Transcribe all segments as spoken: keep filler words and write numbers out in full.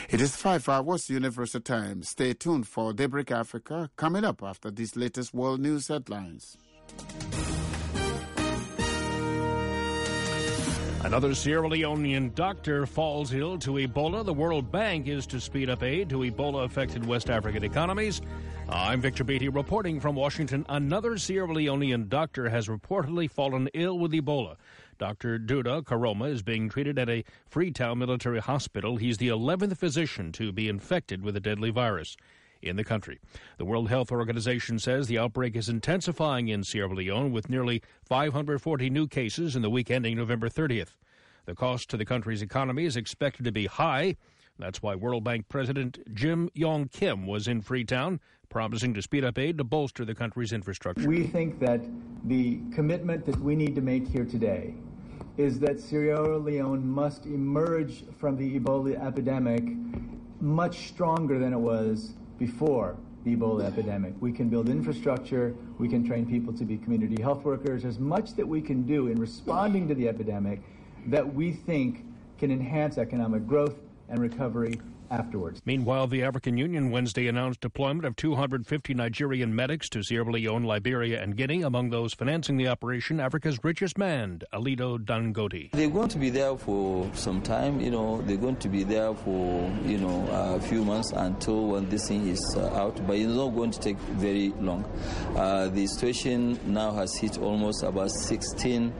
It is five hours Universal Time. Stay tuned for Daybreak Africa, coming up after these latest world news headlines. Another Sierra Leonean doctor falls ill to Ebola. The World Bank is to speed up aid to Ebola-affected West African economies. I'm Victor Beatty reporting from Washington. Another Sierra Leonean doctor has reportedly fallen ill with Ebola. Doctor Duda Karoma is being treated at a Freetown military hospital. He's the eleventh physician to be infected with a deadly virus in the country. The World Health Organization says the outbreak is intensifying in Sierra Leone with nearly five hundred forty new cases in the week ending November thirtieth. The cost to the country's economy is expected to be high. That's why World Bank President Jim Yong Kim was in Freetown, promising to speed up aid to bolster the country's infrastructure. We think that the commitment that we need to make here today is that Sierra Leone must emerge from the Ebola epidemic much stronger than it was before the Ebola epidemic. We can build infrastructure, we can train people to be community health workers. There's much that we can do in responding to the epidemic that we think can enhance economic growth and recovery afterwards. Meanwhile, the African Union Wednesday announced deployment of two hundred fifty Nigerian medics to Sierra Leone, Liberia, and Guinea. Among those financing the operation, Africa's richest man, Alido Dangote. They're going to be there for some time, you know, they're going to be there for, you know, a few months until when this thing is uh, out, but it's not going to take very long. Uh, the situation now has hit almost about sixteen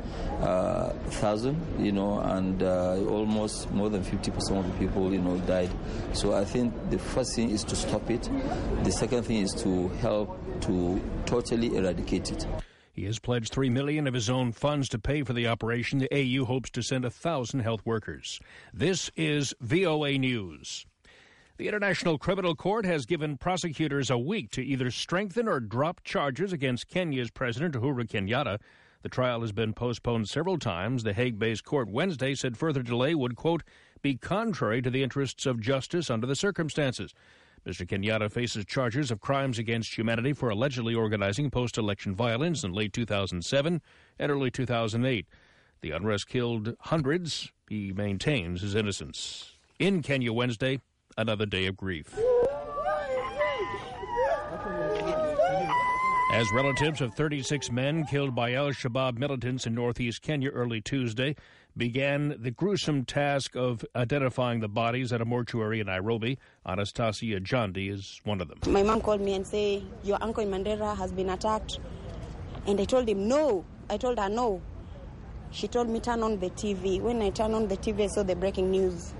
thousand, you know, and uh, almost more than fifty percent of the people, you know, died. So I think the first thing is to stop it. The second thing is to help to totally eradicate it. He has pledged three million dollars of his own funds to pay for the operation. The A U hopes to send one thousand health workers. This is V O A News. The International Criminal Court has given prosecutors a week to either strengthen or drop charges against Kenya's President Uhuru Kenyatta. The trial has been postponed several times. The Hague-based court Wednesday said further delay would, quote, be contrary to the interests of justice under the circumstances. Mister Kenyatta faces charges of crimes against humanity for allegedly organizing post-election violence in late two thousand seven and early two thousand eight. The unrest killed hundreds. He maintains his innocence. In Kenya Wednesday, another day of grief. As relatives of thirty-six men killed by al-Shabaab militants in northeast Kenya early Tuesday began the gruesome task of identifying the bodies at a mortuary in Nairobi, Anastasia Jandi is one of them. My mom called me and said, your uncle in Mandera has been attacked. And I told him, no. I told her, no. She told me, turn on the T V. When I turned on the T V, I saw the breaking news.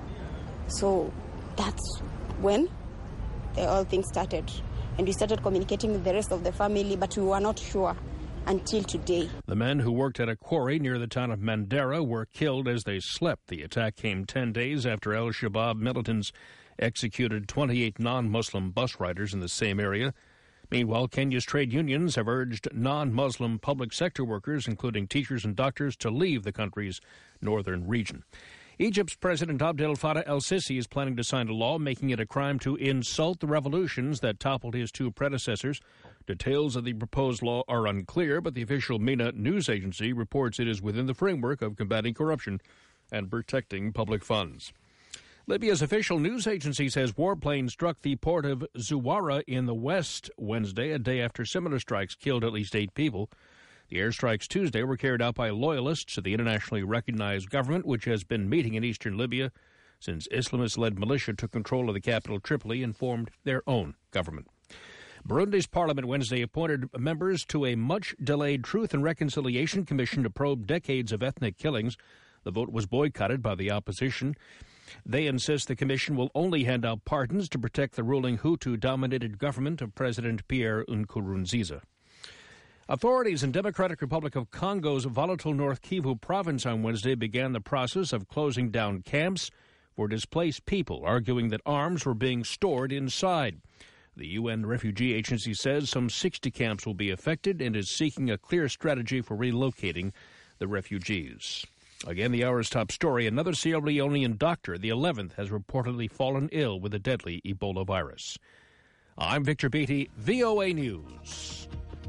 So that's when the whole thing started. And we started communicating with the rest of the family, but we were not sure until today. The men who worked at a quarry near the town of Mandera were killed as they slept. The attack came ten days after al-Shabaab militants executed twenty-eight non-Muslim bus riders in the same area. Meanwhile, Kenya's trade unions have urged non-Muslim public sector workers, including teachers and doctors, to leave the country's northern region. Egypt's President Abdel Fattah el-Sisi is planning to sign a law making it a crime to insult the revolutions that toppled his two predecessors. Details of the proposed law are unclear, but the official MENA news agency reports it is within the framework of combating corruption and protecting public funds. Libya's official news agency says warplanes struck the port of Zuwara in the west Wednesday, a day after similar strikes killed at least eight people. The airstrikes Tuesday were carried out by loyalists of the internationally recognized government, which has been meeting in eastern Libya since Islamist-led militia took control of the capital Tripoli and formed their own government. Burundi's parliament Wednesday appointed members to a much-delayed Truth and Reconciliation Commission to probe decades of ethnic killings. The vote was boycotted by the opposition. They insist the commission will only hand out pardons to protect the ruling Hutu-dominated government of President Pierre Nkurunziza. Authorities in Democratic Republic of Congo's volatile North Kivu province on Wednesday began the process of closing down camps for displaced people, arguing that arms were being stored inside. The U N Refugee Agency says some sixty camps will be affected and is seeking a clear strategy for relocating the refugees. Again, the hour's top story, another Sierra Leonean doctor, the eleventh, has reportedly fallen ill with the deadly Ebola virus. I'm Victor Beatty, V O A News.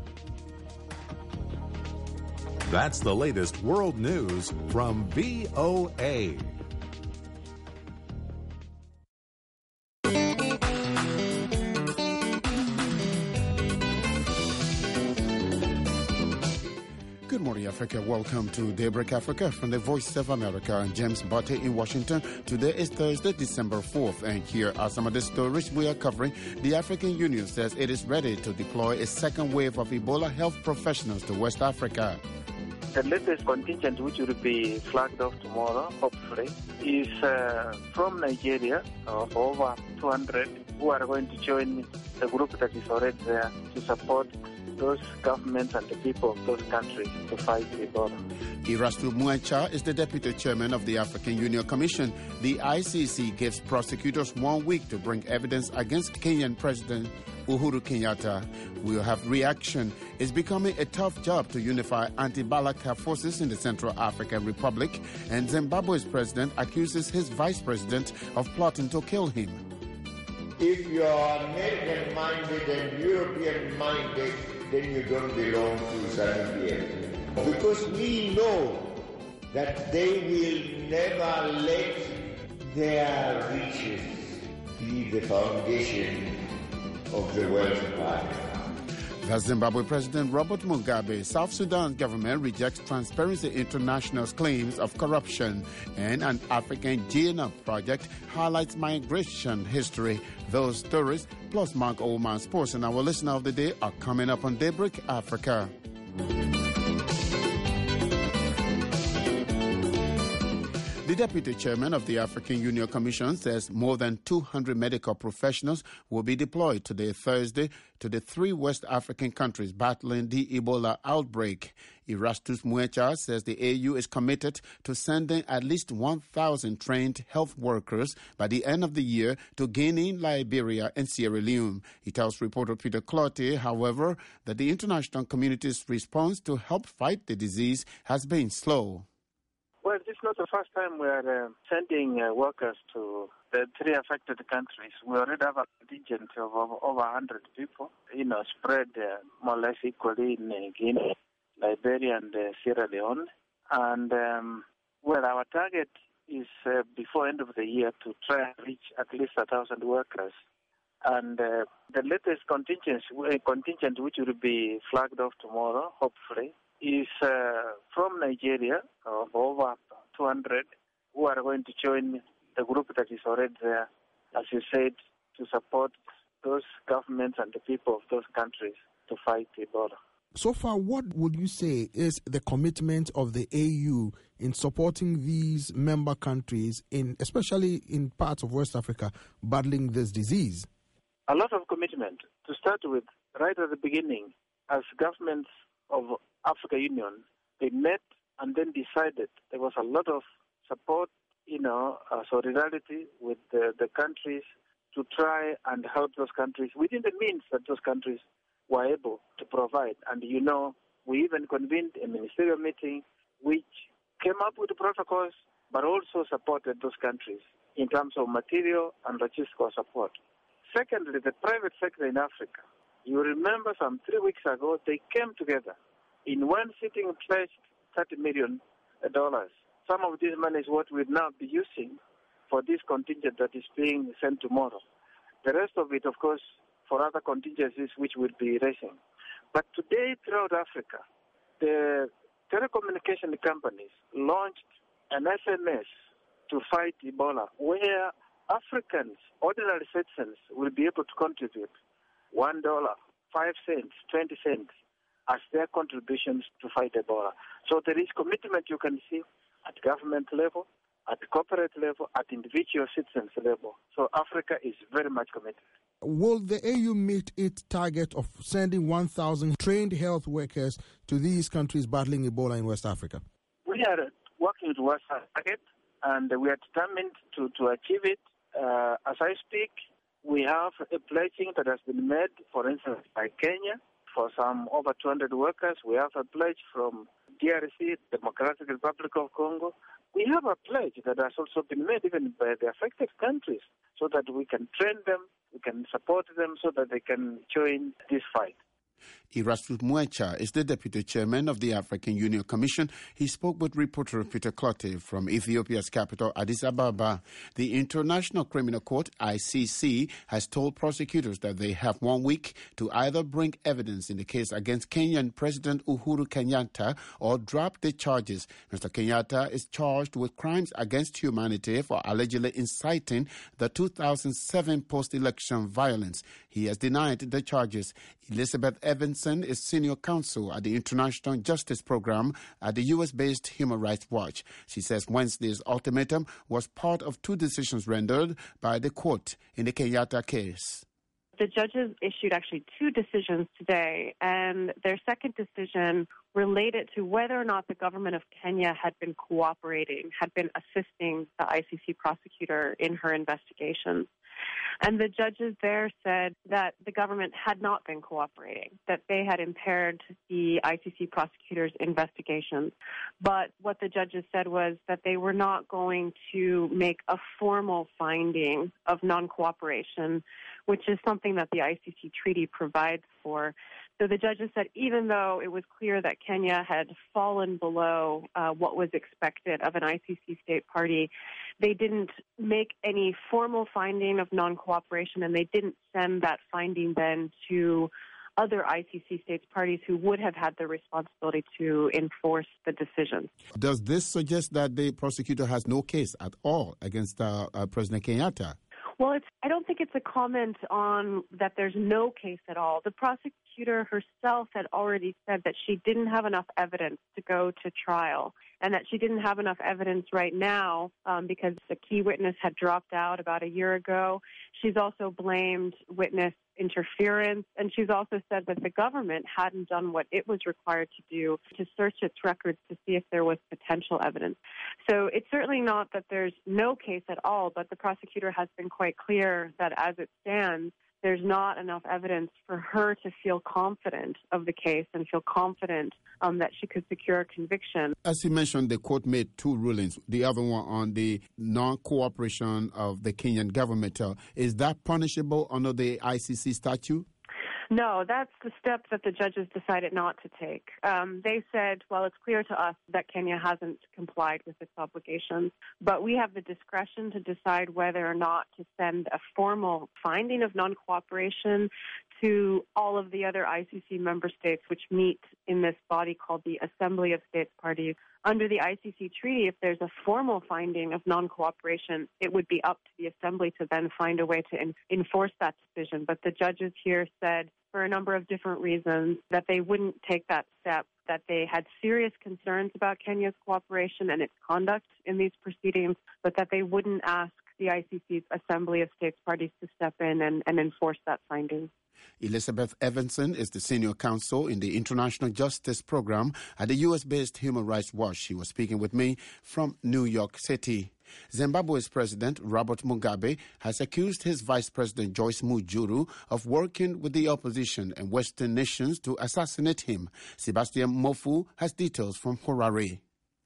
That's the latest world news from V O A. morning, Africa. Welcome to Daybreak Africa from the Voice of America. I'm James Botte in Washington. Today is Thursday, December fourth, and here are some of the stories we are covering. The African Union says it is ready to deploy a second wave of Ebola health professionals to West Africa. The latest contingent, which will be flagged off tomorrow, hopefully, is uh, from Nigeria, of over two hundred, who are going to join the group that is already there to support those governments and the people of those countries to fight Ebola. Erastus Muencha is the deputy chairman of the African Union Commission. The I C C gives prosecutors one week to bring evidence against Kenyan President Uhuru Kenyatta. We'll have reaction. It's becoming a tough job to unify anti-Balaka forces in the Central African Republic, and Zimbabwe's president accuses his vice president of plotting to kill him. If you are American-minded and European-minded, then you don't belong to ZANU-P F. Because we know that they will never let their riches be the foundation of the wealth of Africa. That's Zimbabwe President Robert Mugabe. South Sudan's government rejects Transparency International's claims of corruption, and an African G N A project highlights migration history. Those stories, plus Mark Oldman Sports and our listener of the day, are coming up on Daybreak Africa. The deputy chairman of the African Union Commission says more than two hundred medical professionals will be deployed today, Thursday, to the three West African countries battling the Ebola outbreak. Erastus Muencha says the A U is committed to sending at least one thousand trained health workers by the end of the year to Guinea, Liberia, and Sierra Leone. He tells reporter Peter Clottey, however, that the international community's response to help fight the disease has been slow. Well, this is not the first time we are uh, sending uh, workers to the three affected countries. We already have a contingent of over, over one hundred people, you know, spread uh, more or less equally in uh, Guinea, Liberia, and uh, Sierra Leone. And, um, well, our target is uh, before end of the year to try and reach at least one thousand workers. And uh, the latest contingent, uh, contingent, which will be flagged off tomorrow, hopefully, is uh, from Nigeria, of over two hundred, who are going to join the group that is already there, as you said, to support those governments and the people of those countries to fight Ebola. So far, what would you say is the commitment of the A U in supporting these member countries, in especially in parts of West Africa, battling this disease? A lot of commitment. To start with, right at the beginning, as governments of African Union, they met and then decided there was a lot of support, you know, uh, solidarity with the, the countries to try and help those countries within the means that those countries were able to provide. And, you know, we even convened a ministerial meeting which came up with the protocols but also supported those countries in terms of material and logistical support. Secondly, the private sector in Africa. You remember some three weeks ago, they came together. In one sitting, pledged thirty million dollars. Some of this money is what we'll now be using for this contingent that is being sent tomorrow. The rest of it, of course, for other contingencies which we'll be raising. But today, throughout Africa, the telecommunication companies launched an S M S to fight Ebola, where Africans, ordinary citizens, will be able to contribute one dollar, five cents, twenty cents, as their contributions to fight Ebola. So there is commitment you can see at government level, at corporate level, at individual citizens level. So Africa is very much committed. Will the A U meet its target of sending one thousand trained health workers to these countries battling Ebola in West Africa? We are working towards our target, and we are determined to, to achieve it. Uh, as I speak, we have a pledging that has been made, for instance, by Kenya, for some over two hundred workers. We have a pledge from D R C, Democratic Republic of Congo. We have a pledge that has also been made even by the affected countries so that we can train them, we can support them so that they can join this fight. Erastus Muecha is the deputy chairman of the African Union Commission. He spoke with reporter Peter Clotte from Ethiopia's capital, Addis Ababa. The International Criminal Court, I C C, has told prosecutors that they have one week to either bring evidence in the case against Kenyan President Uhuru Kenyatta or drop the charges. Mister Kenyatta is charged with crimes against humanity for allegedly inciting the two thousand seven post-election violence. He has denied the charges. Elizabeth Evanson is senior counsel at the International Justice Program at the U S-based Human Rights Watch. She says Wednesday's ultimatum was part of two decisions rendered by the court in the Kenyatta case. The judges issued actually two decisions today, and their second decision related to whether or not the government of Kenya had been cooperating, had been assisting the I C C prosecutor in her investigation. And the judges there said that the government had not been cooperating, that they had impaired the I C C prosecutor's investigations. But what the judges said was that they were not going to make a formal finding of non-cooperation, which is something that the I C C treaty provides for. So the judges said even though it was clear that Kenya had fallen below uh, what was expected of an I C C state party, they didn't make any formal finding of non-cooperation, and they didn't send that finding then to other I C C states parties who would have had the responsibility to enforce the decision. Does this suggest that the prosecutor has no case at all against uh, uh, President Kenyatta? Well, it's, I don't think it's a comment on that there's no case at all. The prosecutor herself had already said that she didn't have enough evidence to go to trial, and that she didn't have enough evidence right now um, because the key witness had dropped out about a year ago. She's also blamed witness interference, and she's also said that the government hadn't done what it was required to do to search its records to see if there was potential evidence. So it's certainly not that there's no case at all, but the prosecutor has been quite clear that as it stands, there's not enough evidence for her to feel confident of the case and feel confident um, that she could secure a conviction. As you mentioned, the court made two rulings, the other one on the non-cooperation of the Kenyan government. Uh, is that punishable under the I C C statute? No, that's the step that the judges decided not to take. Um, they said, well, it's clear to us that Kenya hasn't complied with its obligations, but we have the discretion to decide whether or not to send a formal finding of non-cooperation to all of the other I C C member states which meet in this body called the Assembly of States Parties. Under the I C C treaty, if there's a formal finding of non-cooperation, it would be up to the Assembly to then find a way to in- enforce that decision. But the judges here said, for a number of different reasons, that they wouldn't take that step, that they had serious concerns about Kenya's cooperation and its conduct in these proceedings, but that they wouldn't ask the I C C's Assembly of States Parties to step in and, and enforce that finding. Elizabeth Evanson is the senior counsel in the International Justice Program at the U S-based Human Rights Watch. She was speaking with me from New York City. Zimbabwe's President Robert Mugabe has accused his Vice President Joyce Mujuru of working with the opposition and Western nations to assassinate him. Sebastian Mofu has details from Harare.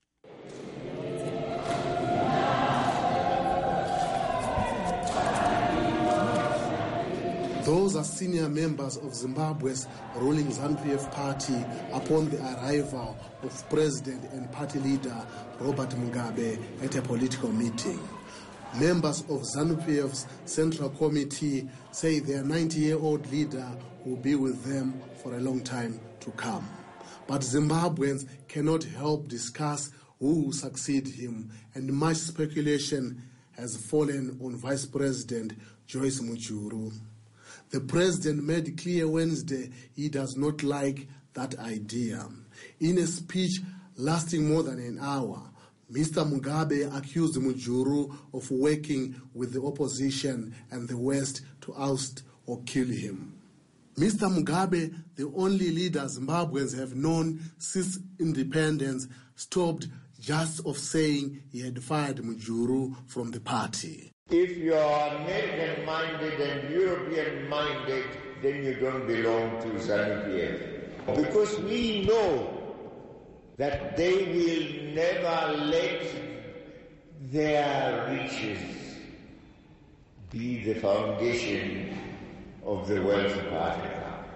Those are senior members of Zimbabwe's ruling ZANU-P F party upon the arrival of President and party leader Robert Mugabe at a political meeting. Members of ZANU-P F's Central Committee say their ninety-year-old leader will be with them for a long time to come. But Zimbabweans cannot help discuss who will succeed him, and much speculation has fallen on Vice President Joyce Mujuru. The president made clear Wednesday he does not like that idea. In a speech lasting more than an hour, Mister Mugabe accused Mujuru of working with the opposition and the West to oust or kill him. Mister Mugabe, the only leader Zimbabweans have known since independence, stopped just of saying he had fired Mujuru from the party. If you are American-minded and European-minded, then you don't belong to ZANU-P F. Because we know that they will never let their riches be the foundation of the wealth of Africa.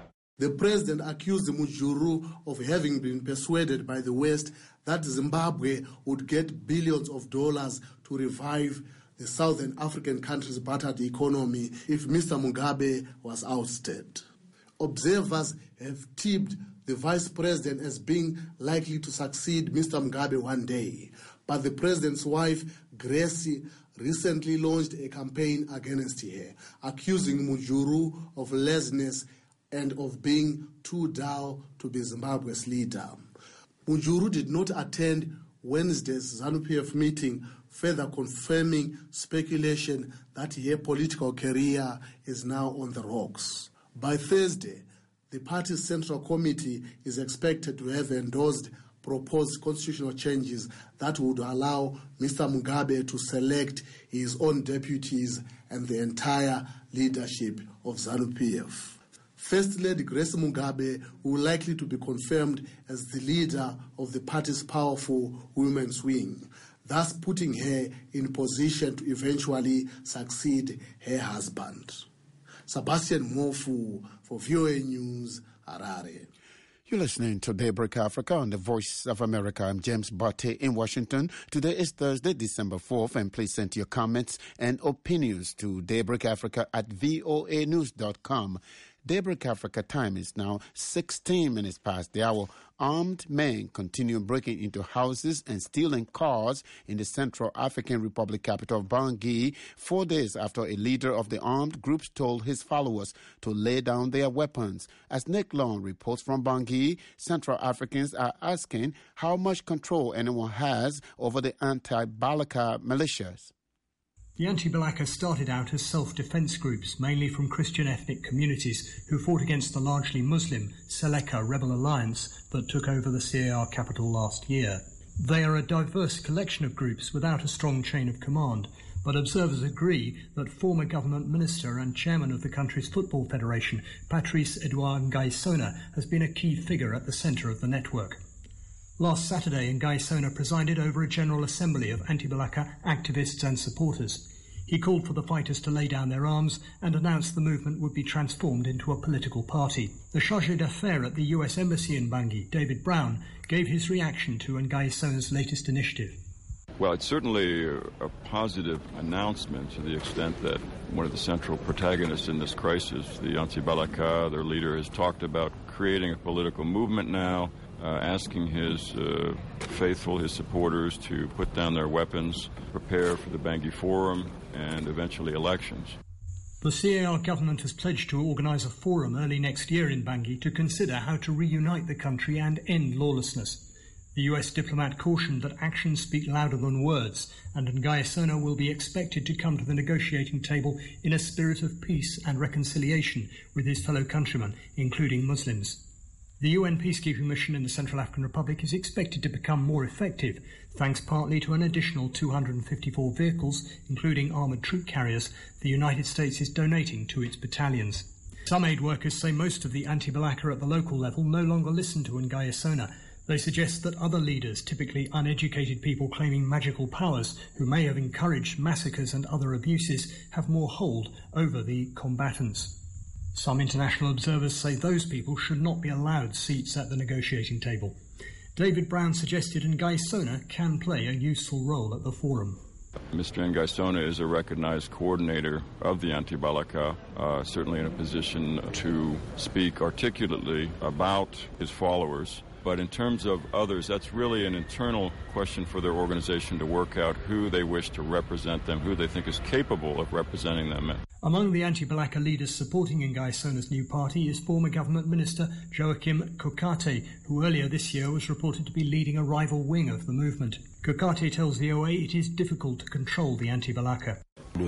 The president accused Mujuru of having been persuaded by the West that Zimbabwe would get billions of dollars to revive the Southern African country's battered economy if Mister Mugabe was ousted. Observers have tipped the vice president as being likely to succeed Mister Mugabe one day, but the president's wife, Gracie, recently launched a campaign against her, accusing Mujuru of laziness and of being too dull to be Zimbabwe's leader. Mujuru did not attend Wednesday's ZANU-P F meeting, further confirming speculation that her political career is now on the rocks. By Thursday, the party's Central Committee is expected to have endorsed proposed constitutional changes that would allow Mister Mugabe to select his own deputies and the entire leadership of ZANU-P F. First Lady Grace Mugabe will likely to be confirmed as the leader of the party's powerful women's wing, thus putting her in position to eventually succeed her husband. Sebastian Mofu for V O A News, Harare. You're listening to Daybreak Africa on the Voice of America. I'm James Barté in Washington. Today is Thursday, December fourth, and please send your comments and opinions to Daybreak Africa at voa news dot com. Daybreak Africa time is now sixteen minutes past the hour. Armed men continue breaking into houses and stealing cars in the Central African Republic capital of Bangui, four days after a leader of the armed groups told his followers to lay down their weapons. As Nick Long reports from Bangui, Central Africans are asking how much control anyone has over the anti-Balaka militias. The anti-Balaka started out as self-defense groups, mainly from Christian ethnic communities who fought against the largely Muslim Seleka rebel alliance that took over the C A R capital last year. They are a diverse collection of groups without a strong chain of command, but observers agree that former government minister and chairman of the country's football federation, Patrice Edouard Ngaisona, has been a key figure at the centre of the network. Last Saturday, Ngaisona presided over a general assembly of anti-Balaka activists and supporters. He called for the fighters to lay down their arms and announced the movement would be transformed into a political party. The chargé d'affaires at the U S Embassy in Bangui, David Brown, gave his reaction to Ngaisona's latest initiative. Well, it's certainly a positive announcement to the extent that one of the central protagonists in this crisis, the anti-Balaka, their leader, has talked about creating a political movement now, Uh, asking his uh, faithful, his supporters, to put down their weapons, prepare for the Bangui Forum, and eventually elections. The C A R government has pledged to organise a forum early next year in Bangui to consider how to reunite the country and end lawlessness. The U S diplomat cautioned that actions speak louder than words, and Ngaisona will be expected to come to the negotiating table in a spirit of peace and reconciliation with his fellow countrymen, including Muslims. The U N peacekeeping mission in the Central African Republic is expected to become more effective, thanks partly to an additional two hundred fifty-four vehicles, including armoured troop carriers, the United States is donating to its battalions. Some aid workers say most of the anti-Balaka at the local level no longer listen to Ngaisona. They suggest that other leaders, typically uneducated people claiming magical powers, who may have encouraged massacres and other abuses, have more hold over the combatants. Some international observers say those people should not be allowed seats at the negotiating table. David Brown suggested Ngaisona can play a useful role at the forum. Mister Ngaisona is a recognized coordinator of the anti-Balaka, uh, certainly in a position to speak articulately about his followers. But in terms of others, that's really an internal question for their organization to work out who they wish to represent them, who they think is capable of representing them. Among the anti-Balaka leaders supporting Ngaisona's new party is former government minister Joachim Kokate, who earlier this year was reported to be leading a rival wing of the movement. Kokate tells V O A it is difficult to control the anti-Balaka. The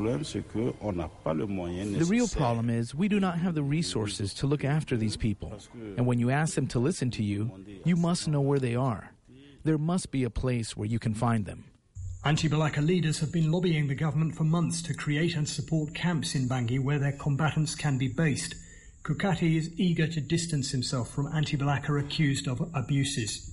real problem is we do not have the resources to look after these people. And when you ask them to listen to you, you must know where they are. There must be a place where you can find them. Anti-Balaka leaders have been lobbying the government for months to create and support camps in Bangui where their combatants can be based. Kokate is eager to distance himself from anti-Balaka accused of abuses.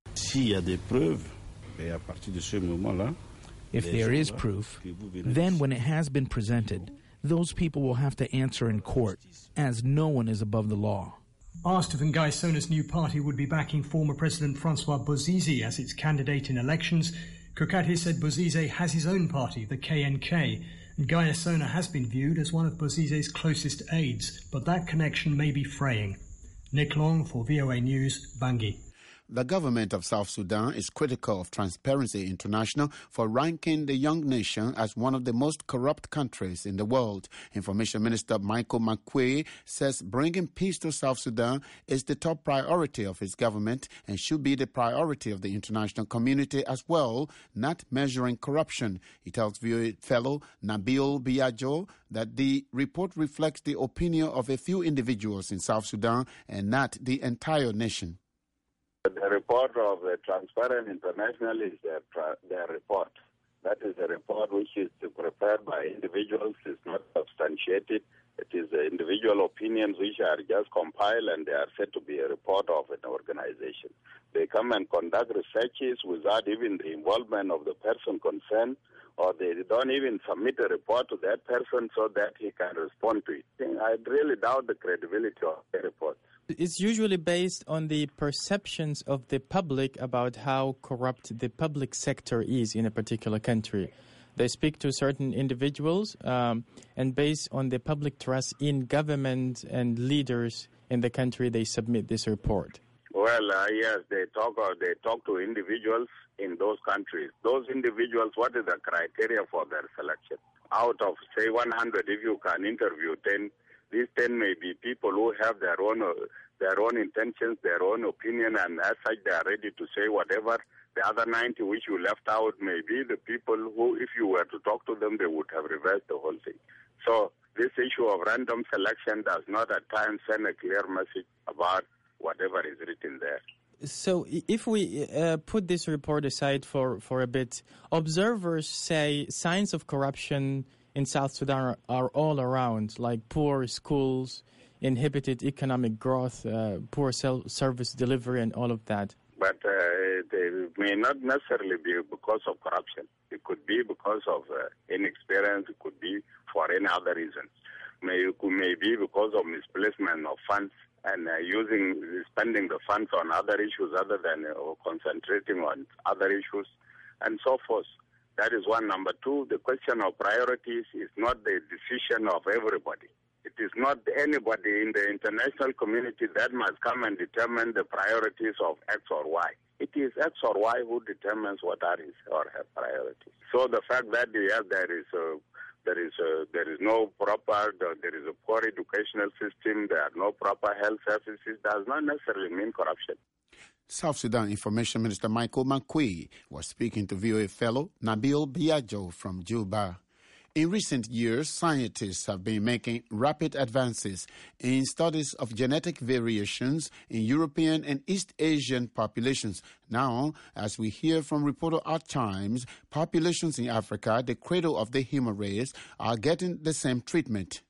If there is proof, then when it has been presented, those people will have to answer in court, as no one is above the law. Asked if Nguyesona's new party would be backing former President Francois Bozize as its candidate in elections, Kokate said Bozize has his own party, the K N K, and Nguyesona has been viewed as one of Bozize's closest aides, but that connection may be fraying. Nick Long for V O A News, Bangui. The government of South Sudan is critical of Transparency International for ranking the young nation as one of the most corrupt countries in the world. Information Minister Michael Makuei says bringing peace to South Sudan is the top priority of his government and should be the priority of the international community as well, not measuring corruption. He tells V O A fellow Nabil Biajo that the report reflects the opinion of a few individuals in South Sudan and not the entire nation. The report of the Transparent International is their, their report. That is a report which is prepared by individuals. It's not substantiated. It is the individual opinions which are just compiled and they are said to be a report of an organization. They come and conduct researches without even the involvement of the person concerned, or they don't even submit a report to that person so that he can respond to it. I really doubt the credibility of the report. It's usually based on the perceptions of the public about how corrupt the public sector is in a particular country. They speak to certain individuals, um, and based on the public trust in government and leaders in the country, they submit this report. Well, uh, yes, they talk or they talk to individuals in those countries. Those individuals, what is the criteria for their selection? Out of, say, one hundred, if you can interview ten, these ten may be people who have their own uh, their own intentions, their own opinion, and as such they are ready to say whatever. The other ninety which you left out may be the people who, if you were to talk to them, they would have reversed the whole thing. So this issue of random selection does not at times send a clear message about whatever is written there. So if we uh, put this report aside for, for a bit, observers say signs of corruption in South Sudan are, are all around, like poor schools, inhibited economic growth, uh, poor service delivery, and all of that. But uh, they may not necessarily be because of corruption. It could be because of uh, inexperience. It could be for any other reason. May, it could, may be because of misplacement of funds and uh, using spending the funds on other issues other than uh, concentrating on other issues and so forth. That is one. Number two, the question of priorities is not the decision of everybody. It is not anybody in the international community that must come and determine the priorities of X or Y. It is X or Y who determines what are his or her priorities. So the fact that yeah, there is a, there is a, there is no proper, there is a poor educational system, there are no proper health services, does not necessarily mean corruption. South Sudan Information Minister Michael Makuei was speaking to V O A fellow Nabil Biajo from Juba. In recent years, scientists have been making rapid advances in studies of genetic variations in European and East Asian populations. Now, as we hear from reporter Art Chimes, populations in Africa, the cradle of the human race, are getting the same treatment.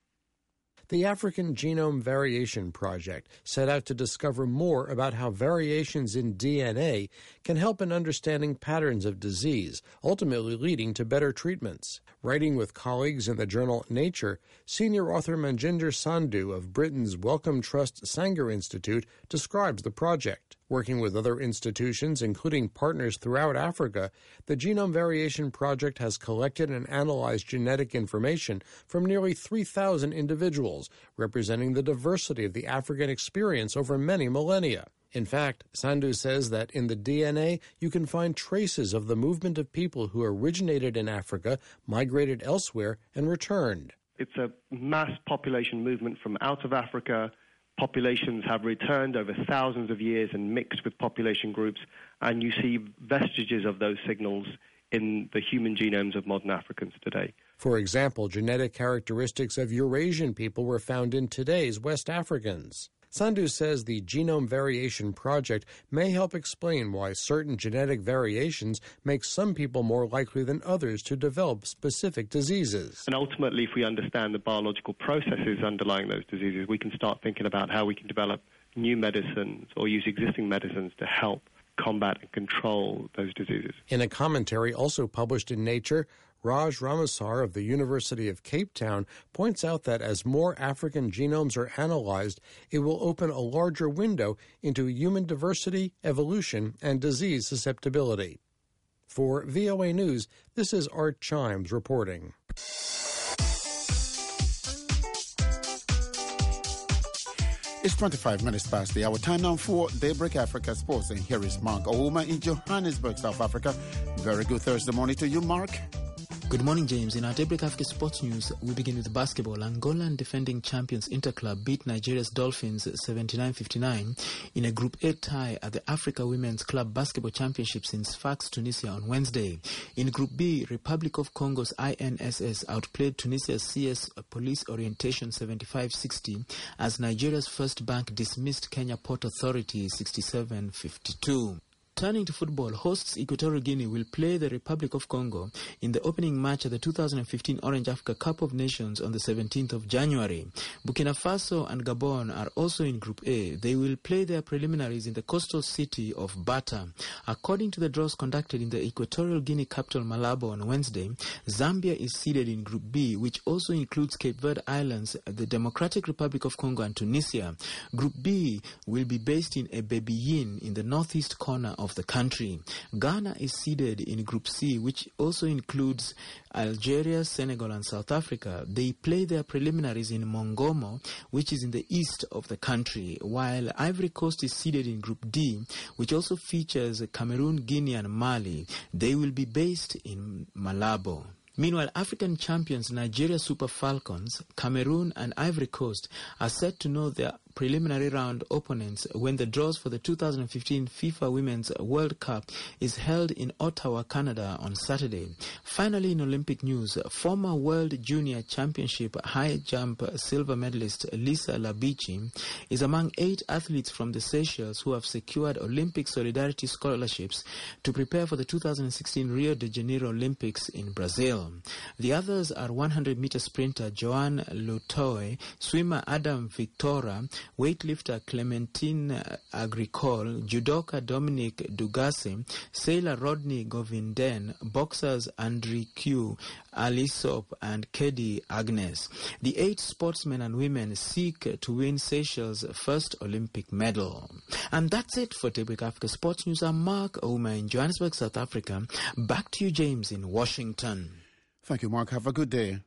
The African Genome Variation Project set out to discover more about how variations in D N A can help in understanding patterns of disease, ultimately leading to better treatments. Writing with colleagues in the journal Nature, senior author Manjinder Sandhu of Britain's Wellcome Trust Sanger Institute describes the project. Working with other institutions, including partners throughout Africa, the Genome Variation Project has collected and analyzed genetic information from nearly three thousand individuals, representing the diversity of the African experience over many millennia. In fact, Sandhu says that in the D N A, you can find traces of the movement of people who originated in Africa, migrated elsewhere, and returned. It's a mass population movement from out of Africa. Populations have returned over thousands of years and mixed with population groups, and you see vestiges of those signals in the human genomes of modern Africans today. For example, genetic characteristics of Eurasian people were found in today's West Africans. Sandhu says the Genome Variation Project may help explain why certain genetic variations make some people more likely than others to develop specific diseases. And ultimately, if we understand the biological processes underlying those diseases, we can start thinking about how we can develop new medicines or use existing medicines to help combat and control those diseases. In a commentary also published in Nature, Raj Ramasar of the University of Cape Town points out that as more African genomes are analyzed, it will open a larger window into human diversity, evolution, and disease susceptibility. For V O A News, this is Art Chimes reporting. It's twenty-five minutes past the hour. Time now for Daybreak Africa Sports. And here is Mark Ouma in Johannesburg, South Africa. Very good Thursday morning to you, Mark. Good morning, James. In our Daybreak Africa Sports News, we begin with basketball. Angolan defending champions Interclub beat Nigeria's Dolphins seventy-nine fifty-nine in a Group A tie at the Africa Women's Club Basketball Championships in Sfax, Tunisia on Wednesday. In Group B, Republic of Congo's I N S S outplayed Tunisia's C S Police Orientation seventy-five sixty as Nigeria's First Bank dismissed Kenya Port Authority sixty-seven fifty-two. Turning to football, hosts Equatorial Guinea will play the Republic of Congo in the opening match at the two thousand fifteen Orange Africa Cup of Nations on the seventeenth of January. Burkina Faso and Gabon are also in Group A. They will play their preliminaries in the coastal city of Bata. According to the draws conducted in the Equatorial Guinea capital Malabo on Wednesday, Zambia is seeded in Group B, which also includes Cape Verde Islands, the Democratic Republic of Congo, and Tunisia. Group B will be based in Ebebiyin in the northeast corner of the country. Ghana is seeded in Group C, which also includes Algeria, Senegal, and South Africa. They play their preliminaries in Mongomo, which is in the east of the country, while Ivory Coast is seeded in Group D, which also features Cameroon, Guinea, and Mali. They will be based in Malabo. Meanwhile, African champions Nigeria Super Falcons, Cameroon, and Ivory Coast are set to know their preliminary round opponents when the draws for the two thousand fifteen FIFA Women's World Cup is held in Ottawa, Canada on Saturday. Finally, in Olympic news, former World Junior Championship high jump silver medalist Lisa Labici is among eight athletes from the Seychelles who have secured Olympic Solidarity scholarships to prepare for the two thousand sixteen Rio de Janeiro Olympics in Brazil. The others are one hundred meter sprinter Joanne Lutoy, swimmer Adam Victora, weightlifter Clementine Agricole, judoka Dominic Dugase, sailor Rodney Govinden, boxers Andre Q, Alisop, and Kedi Agnes. The eight sportsmen and women seek to win Seychelles' first Olympic medal. And that's it for Daybreak Africa Sports News. I'm Mark Ouma in Johannesburg, South Africa. Back to you, James, in Washington. Thank you, Mark. Have a good day.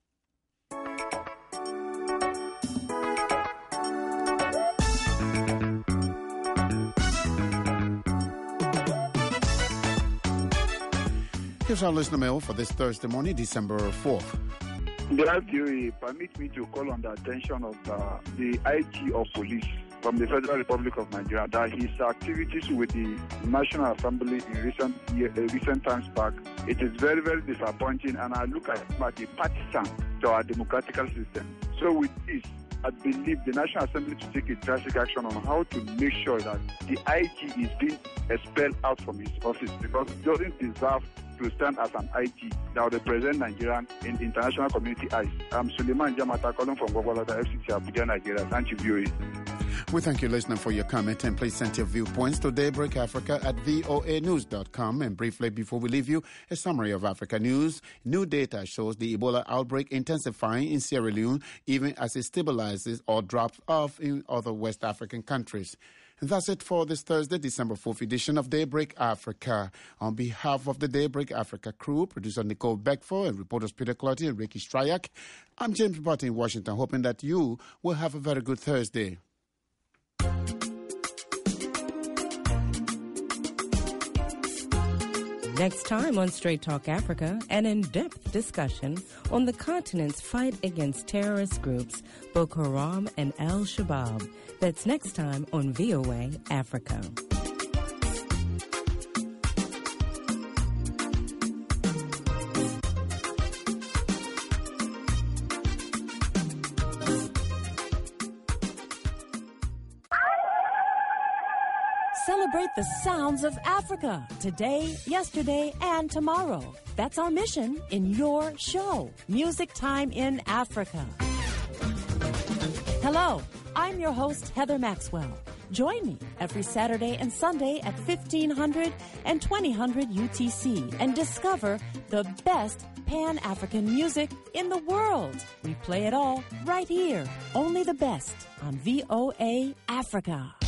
Here's our listener mail for this Thursday morning, December fourth. Dear Huey, permit me to call on the attention of the, the I G of police from the Federal Republic of Nigeria that his activities with the National Assembly in recent year, uh, recent times back, it is very, very disappointing, and I look at him as a partisan to our democratic system. So with this, I believe the National Assembly to take a drastic action on how to make sure that the I G is being expelled out from his office, because he doesn't deserve to stand as an I G that will represent Nigeria in the international community eyes. I'm Suleiman Jamata calling from Gwagwalada F C C Abuja, Nigeria. Thank you, V O A. We thank you, listener, for your comment, and please send your viewpoints to Daybreak Africa at V O A news dot com. And briefly, before we leave you, a summary of Africa news. New data shows the Ebola outbreak intensifying in Sierra Leone, even as it stabilizes or drops off in other West African countries. And that's it for this Thursday, December fourth edition of Daybreak Africa. On behalf of the Daybreak Africa crew, producer Nicole Beckford and reporters Peter Clotty and Ricky Stryak, I'm James Barton in Washington, hoping that you will have a very good Thursday. Next time on Straight Talk Africa, an in-depth discussion on the continent's fight against terrorist groups Boko Haram and Al-Shabaab. That's next time on V O A Africa. Celebrate the sounds of Africa today, yesterday, and tomorrow. That's our mission in your show, Music Time in Africa. Hello, I'm your host, Heather Maxwell. Join me every Saturday and Sunday at fifteen hundred and twenty hundred U T C and discover the best Pan-African music in the world. We play it all right here. Only the best on V O A Africa.